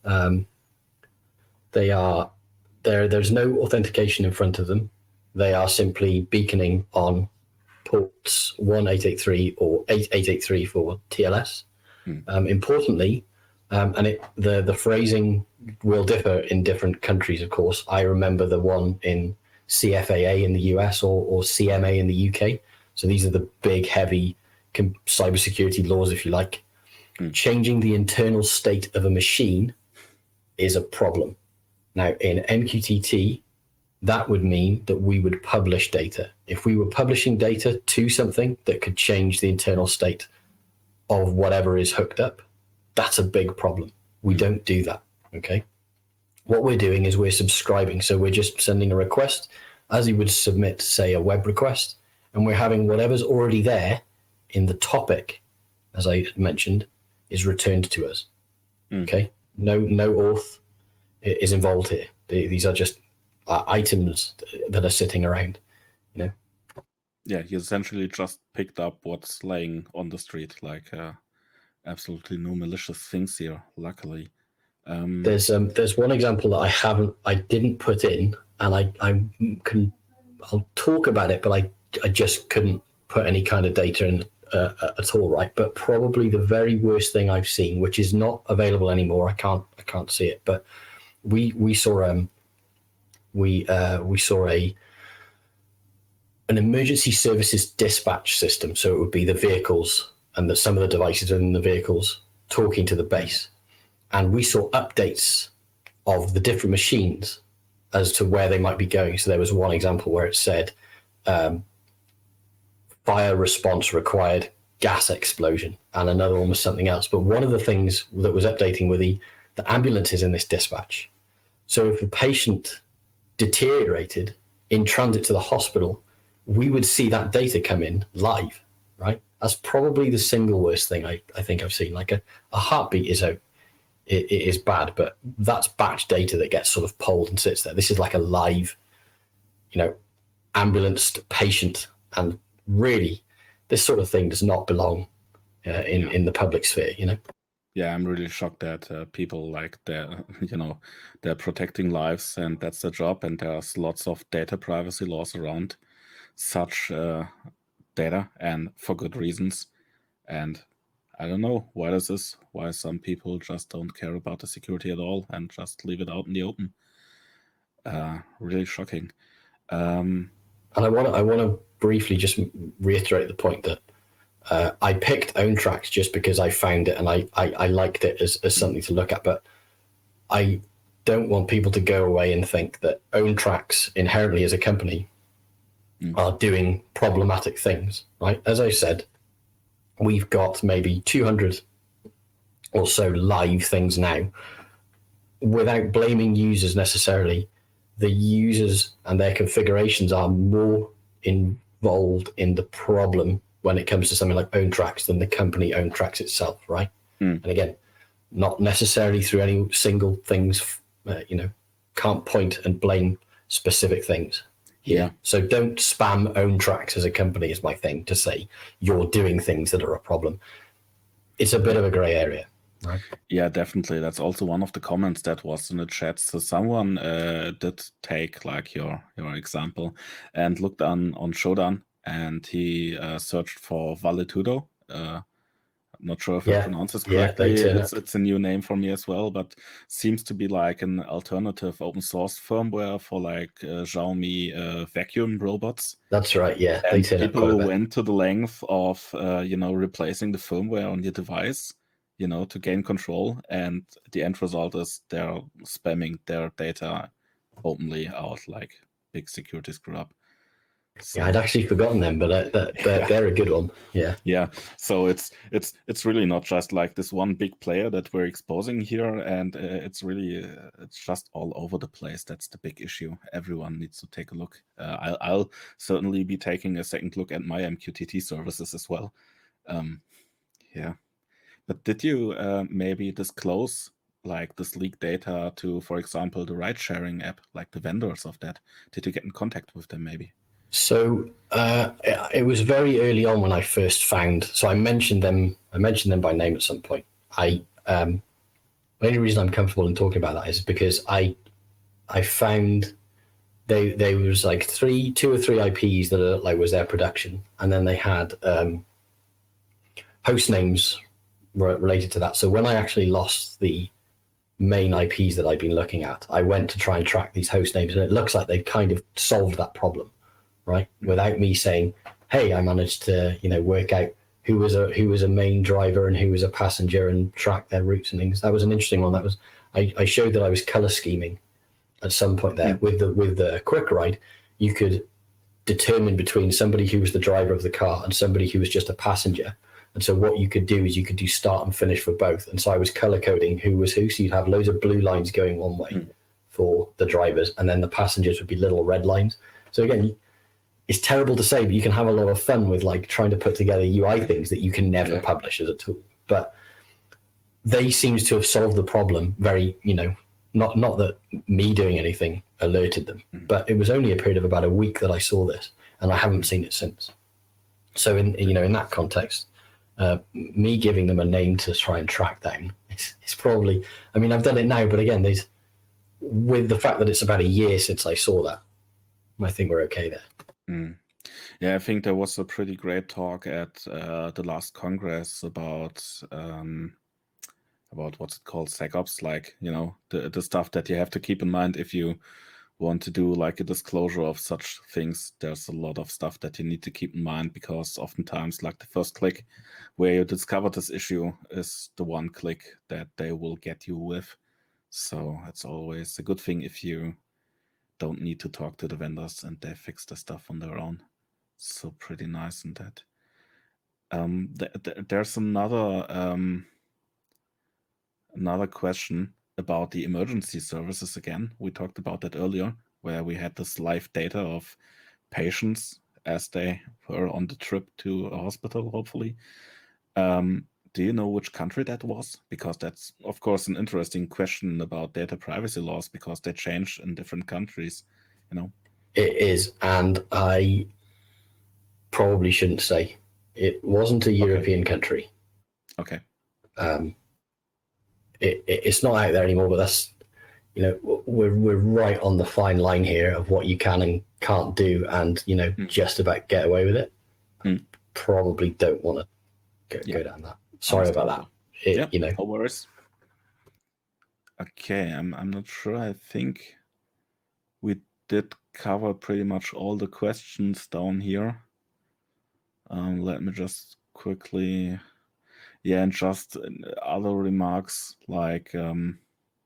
There's no authentication in front of them. They are simply beaconing on ports 1883 or 8883 for TLS. Importantly, and the phrasing will differ in different countries, of course. I remember the one in CFAA in the US or CMA in the UK. So these are the big, heavy cybersecurity laws, if you like. Changing the internal state of a machine is a problem. Now, in MQTT, that would mean that we would publish data. If we were publishing data to something that could change the internal state of whatever is hooked up, that's a big problem. We don't do that, okay? What we're doing is we're subscribing. So we're just sending a request as you would submit, say, a web request, and we're having whatever's already there in the topic, as I mentioned, is returned to us. Okay? No auth is involved here. These are just items that are sitting around, you know? Yeah, he essentially just picked up what's laying on the street, absolutely no malicious things here, luckily. There's one example that I didn't put in, and I'll talk about it, but I just couldn't put any kind of data in at all, right? But probably the very worst thing I've seen, which is not available anymore, I can't see it, but we saw an emergency services dispatch system. So it would be the vehicles and some of the devices in the vehicles talking to the base. And we saw updates of the different machines as to where they might be going. So there was one example where it said, fire response required, gas explosion, and another one was something else. But one of the things that was updating were the ambulances in this dispatch. So if a patient deteriorated in transit to the hospital, we would see that data come in live, right? That's probably the single worst thing I think I've seen. Like a heartbeat it is bad, but that's batch data that gets sort of polled and sits there. This is like a live, ambulanced patient, and really, this sort of thing does not belong in the public sphere, Yeah, I'm really shocked that people they're protecting lives, and that's their job. And there's lots of data privacy laws around such data, and for good reasons. And I don't know why some people just don't care about the security at all and just leave it out in the open. Really shocking. And I want to briefly just reiterate the point that I picked OwnTracks just because I found it and I liked it as something to look at, but I don't want people to go away and think that OwnTracks inherently as a company are doing problematic things, right? As I said, we've got maybe 200 or so live things now. Without blaming users necessarily, the users and their configurations are more involved in the problem when it comes to something like OwnTracks than the company OwnTracks itself, right? And again, not necessarily through any single thing's can't point and blame specific things here. Yeah. So don't spam own tracks as a company is my thing to say you're doing things that are a problem. It's a bit of a gray area. Right. Yeah, definitely. That's also one of the comments that was in the chat. So someone did take like your example and looked on Shodan, and he searched for Valetudo. I'm not sure if I pronounce this correctly. It's a new name for me as well, but seems to be like an alternative open source firmware for like Xiaomi vacuum robots. That's right. Yeah, and people went to the length of replacing the firmware on your device, to gain control, and the end result is they're spamming their data openly out like big security screw up. So, yeah, I'd actually forgotten them, but they're a good one. Yeah. Yeah. So it's really not just like this one big player that we're exposing here, and it's really it's just all over the place. That's the big issue. Everyone needs to take a look. I'll certainly be taking a second look at my MQTT services as well. Yeah. But did you maybe disclose like this leaked data to, for example, the ride-sharing app, like the vendors of that? Did you get in contact with them maybe? So it was very early on when I first found. So I mentioned them by name at some point. The only reason I'm comfortable in talking about that is because I found there was like two or three IPs that are like was their production, and then they had host names related to that. So when I actually lost the main IPs that I'd been looking at, I went to try and track these host names, and it looks like they've kind of solved that problem. Right, without me saying, "Hey, I managed to, work out who was a main driver and who was a passenger and track their routes and things." That was an interesting one. That was I showed that I was color scheming at some point there with the quick ride. You could determine between somebody who was the driver of the car and somebody who was just a passenger. And so what you could do is you could do start and finish for both. And so I was color coding who was who. So you'd have loads of blue lines going one way for the drivers, and then the passengers would be little red lines. So again, it's terrible to say, but you can have a lot of fun with like trying to put together UI things that you can never publish as a tool. But they seems to have solved the problem very, not that me doing anything alerted them, but it was only a period of about a week that I saw this, and I haven't seen it since. So in that context, me giving them a name to try and track down, it's probably, I mean, I've done it now, but again, with the fact that it's about a year since I saw that, I think we're okay there. Yeah, I think there was a pretty great talk at the last Congress about what's it called, SecOps, like, the stuff that you have to keep in mind if you want to do like a disclosure of such things. There's a lot of stuff that you need to keep in mind, because oftentimes like the first click where you discover this issue is the one click that they will get you with. So it's always a good thing if you don't need to talk to the vendors and they fix the stuff on their own. So pretty nice in that. There's another question about the emergency services again. We talked about that earlier, where we had this live data of patients as they were on the trip to a hospital, hopefully. Do you know which country that was? Because that's, of course, an interesting question about data privacy laws, because they change in different countries, It is, and I probably shouldn't say. It wasn't a European country. Okay. It's not out there anymore, but that's, we're right on the fine line here of what you can and can't do, and, just about get away with it. Probably don't want to go down that. Sorry about that. No worries. Okay, I'm not sure. I think we did cover pretty much all the questions down here. Let me just quickly, and just other remarks like some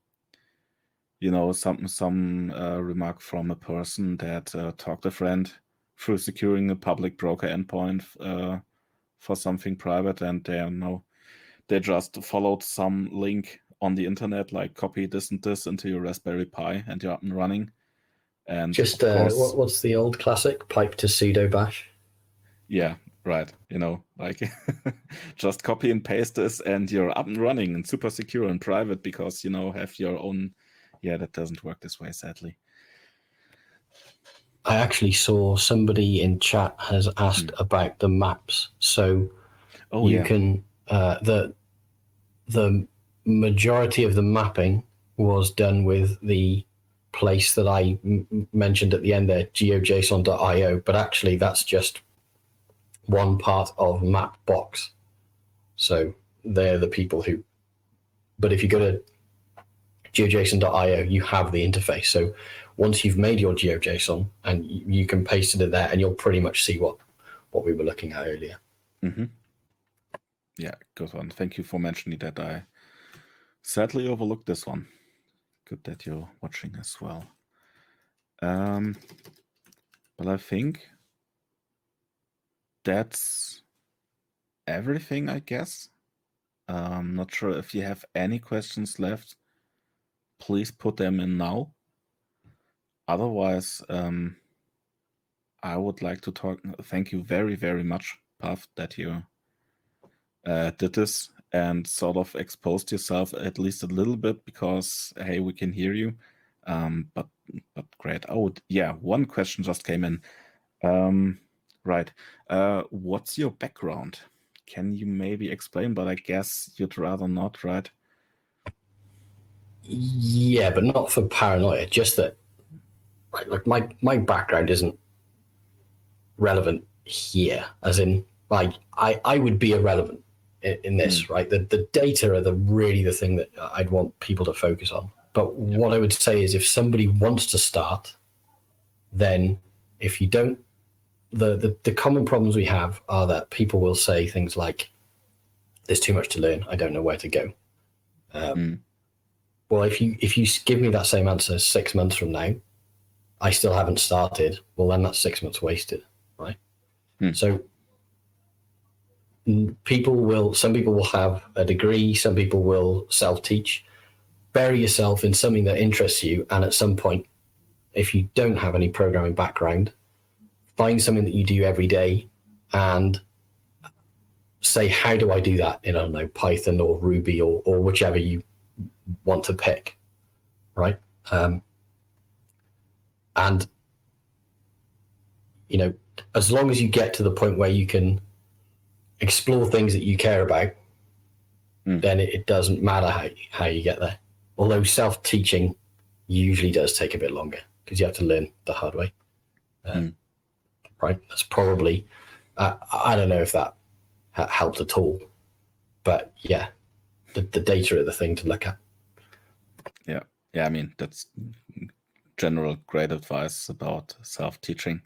remark from a person that talked a friend through securing a public broker endpoint for something private, and they just followed some link on the internet, like copy this and this into your Raspberry Pi, and you're up and running. And just what's the old classic, pipe to sudo bash? Yeah, right. Like just copy and paste this and you're up and running and super secure and private, because have your own yeah, that doesn't work this way, sadly. I actually saw somebody in chat has asked about the maps. So you can the majority of the mapping was done with the place that I mentioned at the end there, geojson.io, but actually that's just one part of Mapbox. So they're the people who, but if you go to geojson.io, you have the interface. So once you've made your GeoJSON, and you can paste it in there, and you'll pretty much see what we were looking at earlier. Mm-hmm. Yeah, good one. Thank you for mentioning that. I sadly overlooked this one. Good that you're watching as well. But I think that's everything, I guess. Not sure if you have any questions left. Please put them in now. Otherwise, I would like to thank you very, very much, Puff, that you did this and sort of exposed yourself at least a little bit, because hey, we can hear you. But great. Oh yeah, one question just came in. Right. What's your background? Can you maybe explain? But I guess you'd rather not, right? Yeah, but not for paranoia. Just that, like my background isn't relevant here. As in, like I would be irrelevant in this, right? The data are really the thing that I'd want people to focus on. But what I would say is, if somebody wants to start, then if you don't, the common problems we have are that people will say things like, "There's too much to learn. I don't know where to go." Well, if you give me that same answer 6 months from now, I still haven't started. Well, then that's 6 months wasted, right? So some people will have a degree, some people will self-teach. Bury yourself in something that interests you, and at some point, if you don't have any programming background, find something that you do every day and say, how do I do that in, I don't know, Python or Ruby or whichever you want to pick, right? And, you know, as long as you get to the point where you can explore things that you care about, then it doesn't matter how you get there. Although self-teaching usually does take a bit longer, because you have to learn the hard way. Right? That's probably, I don't know if that helped at all, but yeah, the data are the thing to look at. Yeah. I mean, that's general great advice about self-teaching.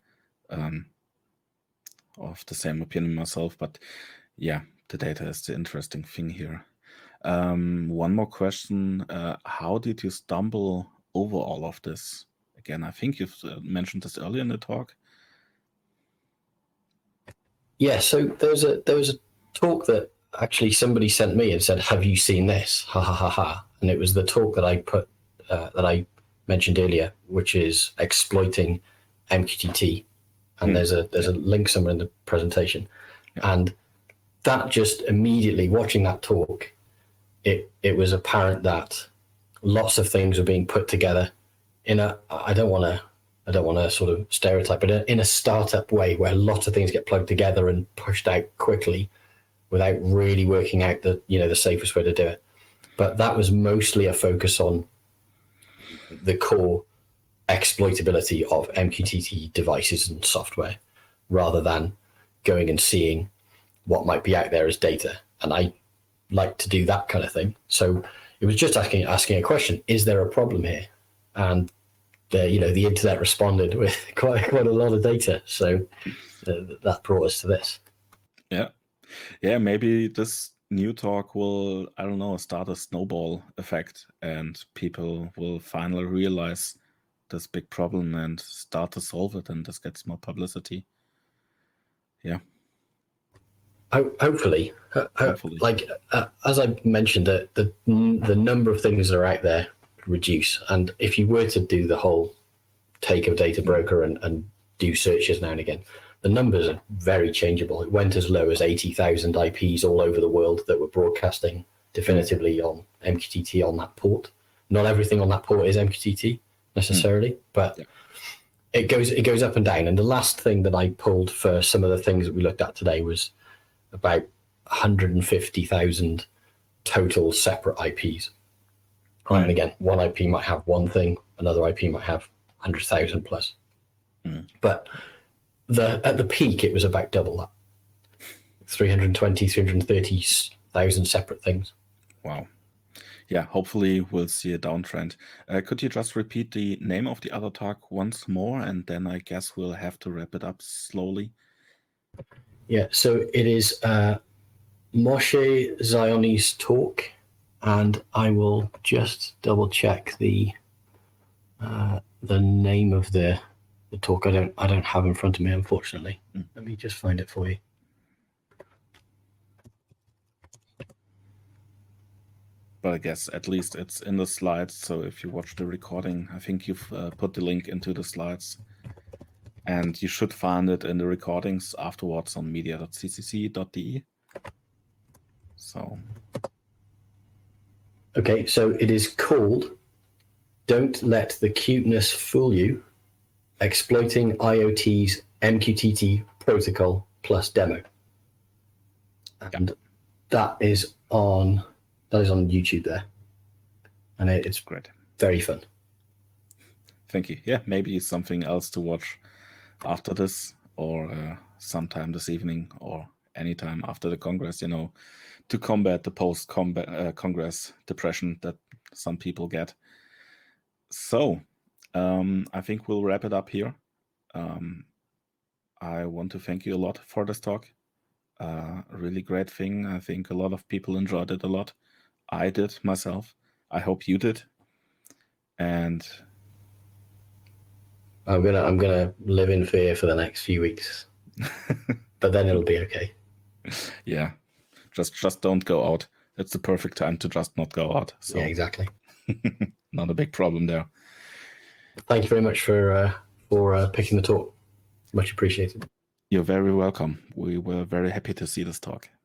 Of the same opinion myself, but yeah, the data is the interesting thing here. One more question. How did you stumble over all of this? Again, I think you've mentioned this earlier in the talk. Yeah, so there was a talk that actually somebody sent me and said, "Have you seen this?" Ha ha ha ha. And it was the talk that I mentioned earlier, which is exploiting MQTT. And there's a link somewhere in the presentation. And that just immediately, watching that talk, it was apparent that lots of things were being put together in a, I don't want to sort of stereotype, but in a startup way, where lots of things get plugged together and pushed out quickly without really working out the safest way to do it. But that was mostly a focus on the core exploitability of MQTT devices and software, rather than going and seeing what might be out there as data. And I like to do that kind of thing. So it was just asking a question: is there a problem here? And the internet responded with quite a lot of data. So that brought us to this. Yeah. Maybe this new talk will, I don't know, start a snowball effect, and people will finally realize this big problem and start to solve it, and this gets more publicity. Yeah. Hopefully. Like as I mentioned, the number of things that are out there reduce, and if you were to do the whole take of Data Broker and do searches now and again, the numbers are very changeable. It went as low as 80,000 IPs all over the world that were broadcasting definitively on MQTT on that port. not everything on that port is MQTT necessarily, but Yeah. it goes up and down. And the last thing that I pulled for some of the things that we looked at today was about 150,000 total separate IPs. Right. And again, one IP might have one thing, another IP might have 100,000 plus. But at the peak, it was about double that. 320, 330,000 separate things. Wow. Yeah, hopefully we'll see a downtrend. Could you just repeat the name of the other talk once more, and then I guess we'll have to wrap it up slowly. Yeah, so it is Moshe Zioni's talk, and I will just double check the name of the talk. I don't have in front of me, unfortunately. Let me just find it for you. But I guess at least it's in the slides. So if you watch the recording, I think you've put the link into the slides. And you should find it in the recordings afterwards on media.ccc.de. So. Okay, so it is called Don't Let the Cuteness Fool You, Exploiting IoT's MQTT Protocol Plus Demo. And that is on YouTube there. And it's great. Very fun. Thank you. Yeah, maybe something else to watch after this, or sometime this evening, or anytime after the Congress, to combat the post-Congress depression that some people get. So I think we'll wrap it up here. I want to thank you a lot for this talk. A really great thing. I think a lot of people enjoyed it a lot. I did myself. I hope you did. And I'm gonna live in fear for the next few weeks, but then it'll be okay. Yeah, just don't go out. It's the perfect time to just not go out. So yeah, exactly. Not a big problem there. Thank you very much for picking the talk. Much appreciated. You're very welcome. We were very happy to see this talk.